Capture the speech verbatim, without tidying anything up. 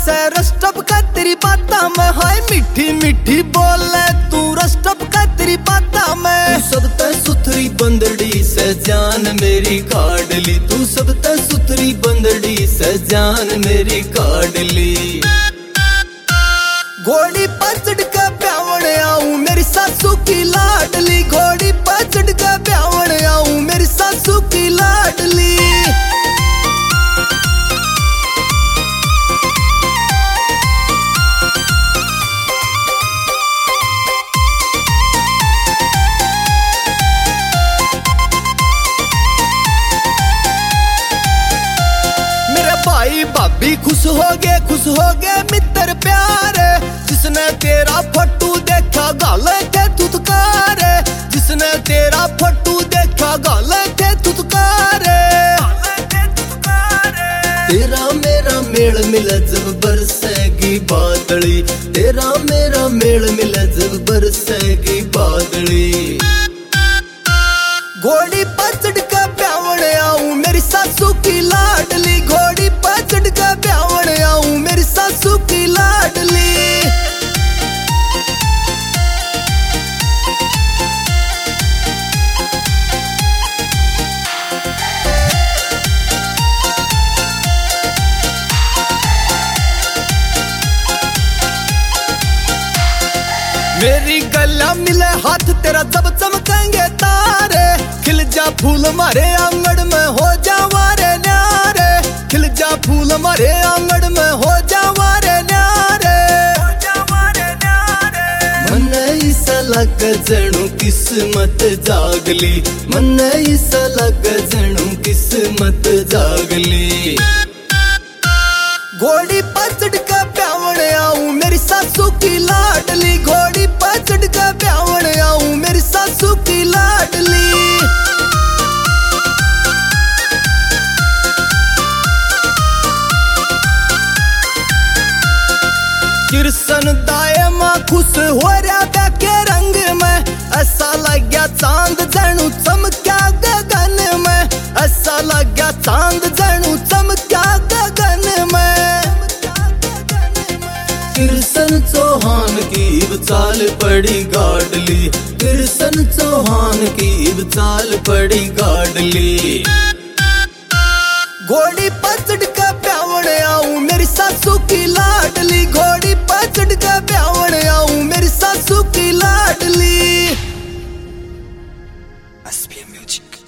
से रस्टप का तेरी बाता में, हाय मीठी मीठी बोले तू रस्टप का तेरी बाता में। तू सब ते सुथरी बंदड़ी से जान मेरी काट ली, तू सब ते सुथरी बंदड़ी से जान मेरी काट ली। घोड़ी पचड़ के ब्यावण आऊं मेरी सासू की लाडली, घोड़ी पचड़ के ब्यावण आऊं मेरी सासू की लाडली। मेरे भाई भाभी खुश हो गए, खुश हो गए मित्र प्यारे, जिसने तेरा फट्टू देखा गाले थे तुतकारे, जिसने तेरा फट्टू देखा गाले थे तुतकारे। तेरा मेरा मेल मिला जब बरसेगी बादली, तेरा मेरा मेल मिला जब बरसेगी बादली। घोड़ी पचड़ के ब्यावण आऊं मेरी सासू की लाडली, घोड़ी पचड़ के ब्यावण आऊं मेरी सासू की लाडली। मेरी गला मिले हाथ तेरा जब चमकेंगे तारे, खिल जा फूल मारे आंगन में हो जावारे न्यारे, खिल जा फूल मारे आंगन में हो जावारे न्यारे। मन ऐसा लग जणू किस्मत जागली, मन ऐसा लग जणू किस्मत जागली। घोड़ी पचड़ के ब्यावण आऊं मेरी सासू की लाडली, घोड़ी पचड़ के ब्यावण आऊं मेरी सासू की लाडली। कृष्ण दाए मां खुश हो रहा के रंग में, ऐसा लग गया चांद जणू चमक्या गगन में, ऐसा लग गया चांद जणू चमक्या गगन में। कृष्ण चौहान की चाल पड़ी गाडली, कृष्ण चौहान की चाल पड़ी गाडली। घोड़ी पचड़ के ब्यावण आऊं मेरी सासू की लाडली, घोड़ी पचड़ के ब्यावण आऊं मेरी सासू की लाडली। S P M music.